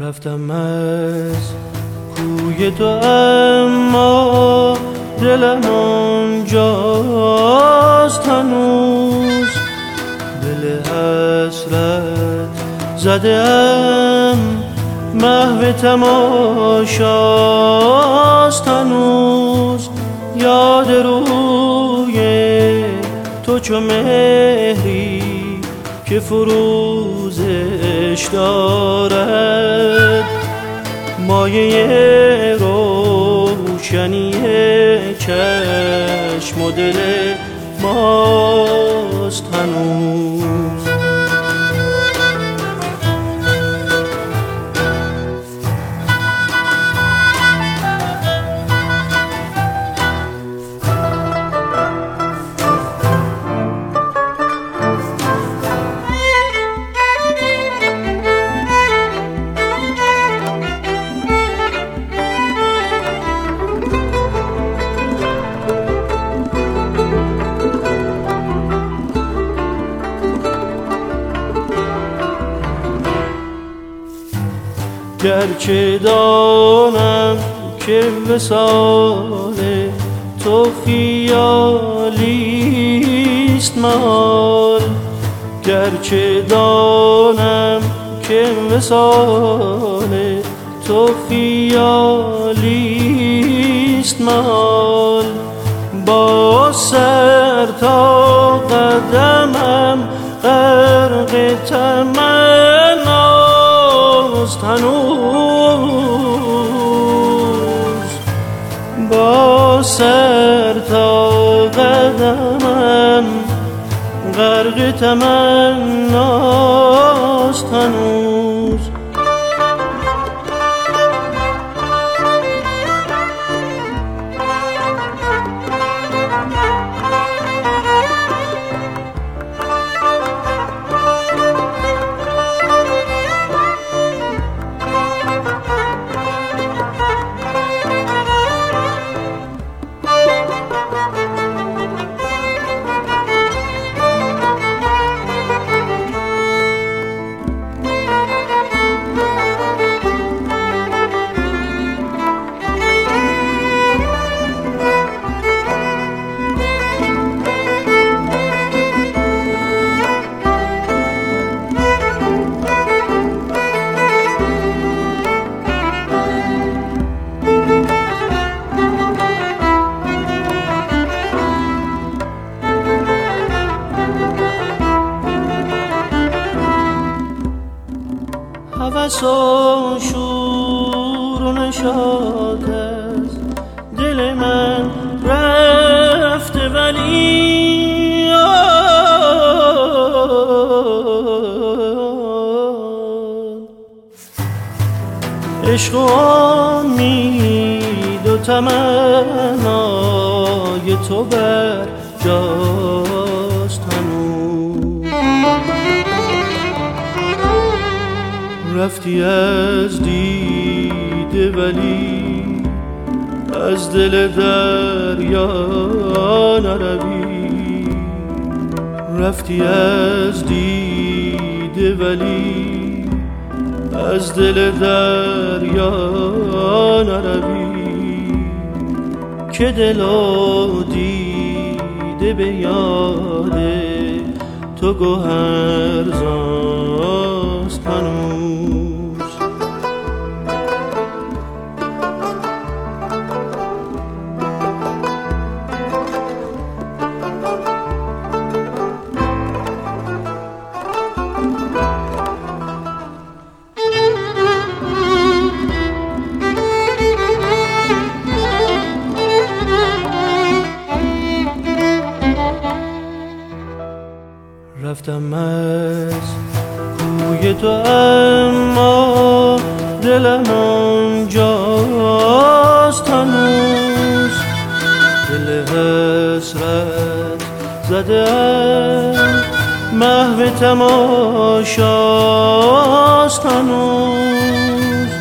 رفتم از کوی تو اما دلم آنجاست هنوز. دل حسرت زدم محو تماشاست هنوز. یاد روی تو چو مهری که فروزش دارد، مایه روشنی چشم و دل ماست هنوز. گرچه دانم که وصال تو خیالیست محال، گرچه دانم که وصال تو خیالیست محال. با سر تا قدمم غرق تمناست هنوز. با سر تا قدمم غرق تمناست هنوز. هوس و شور و نشاط از دل من رفته، ولی عشق و امید و تمنای تو بر جاست هنوز. رفتی از دیده ولی از دل دریا نروی. رفتی از دیده ولی از دل دریا نروی. که دل و دیده به یاد تو گوهرزاست هنوز. رفتم از کوی تو اما دلم آنجاست هنوز. دل حسرت زدم محو تماشاست هنوز.